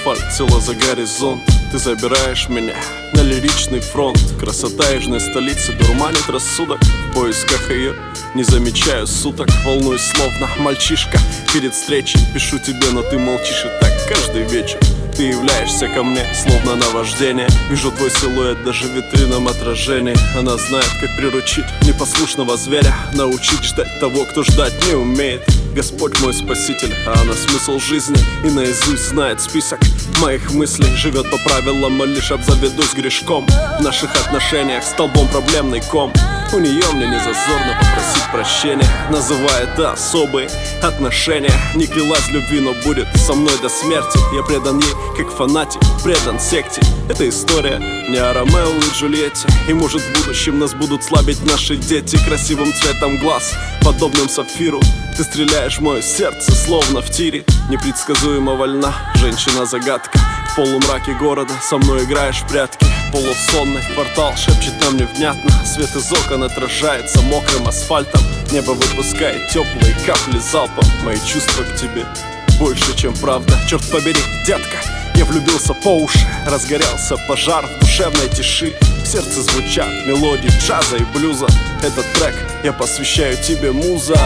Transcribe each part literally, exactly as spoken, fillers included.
асфальт, тело за горизонт. Ты забираешь меня на лиричный фронт. Красота южной столицы дурманит рассудок. В поисках ее не замечаю суток. Волнуюсь словно мальчишка перед встречей. Пишу тебе, но ты молчишь, и так каждый вечер. Ты являешься ко мне, словно наваждение. Вижу твой силуэт даже в витринном отражении. Она знает, как приручить непослушного зверя, научить ждать того, кто ждать не умеет. Господь мой спаситель, а она смысл жизни и наизусть знает список моих мыслей. Живет по правилам, а лишь обзаведусь грешком. В наших отношениях столбом проблемный ком. У нее мне не зазорно попросить прощения, называя это особые отношения. Не клялась любви, но будет со мной до смерти. Я предан ей, как фанатик, предан секте. Эта история не о Ромео и Джульетте. И может в будущем нас будут слабить наши дети. Красивым цветом глаз, подобным сапфиру, ты стреляешь в мое сердце, словно в тире. Непредсказуемо вольна, женщина-загадка. В полумраке города со мной играешь в прятки. Полусонный квартал шепчет нам невнятно. Свет из окон отражается мокрым асфальтом. Небо выпускает теплые капли залпом. Мои чувства к тебе больше, чем правда. Черт побери, детка, я влюбился по уши. Разгорелся пожар в душевной тиши. В сердце звучат мелодии джаза и блюза. Этот трек я посвящаю тебе, муза.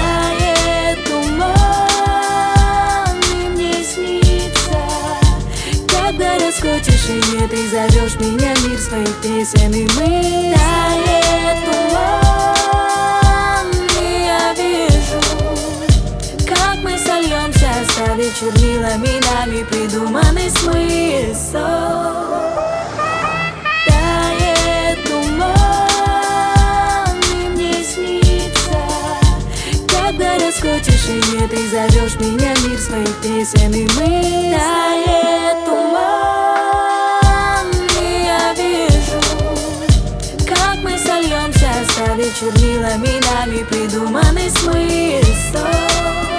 Когда раскочишь и не ты зовешь меня, мир своих песен и мы. Тает туман, и я вижу, как мы сольемся, оставив чернилами нами придуманный смысл. Тает туман, и мне снится, когда раскочишь и не ты зовешь меня, мир своих песен и мы. Тает туман, и я вижу, как мы сольемся, оставив чернилами нами придуманный смысл.